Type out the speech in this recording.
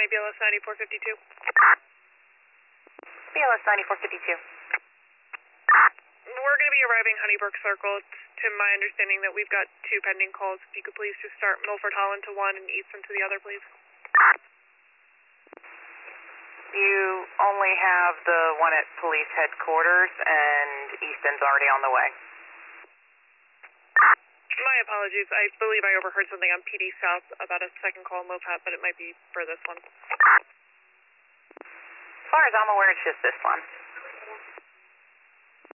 BLS 9452. BLS 9452. We're going to be arriving Honeybrook Circle. It's to my understanding that we've got 2 pending calls. If you could please just start Milford Holland to one and Easton to the other, please. You only have the one at police headquarters, and Easton's already on the way. My apologies. I believe I overheard something on PD South about a second call in Mopat, but it might be for this one. As far as I'm aware, it's just this one.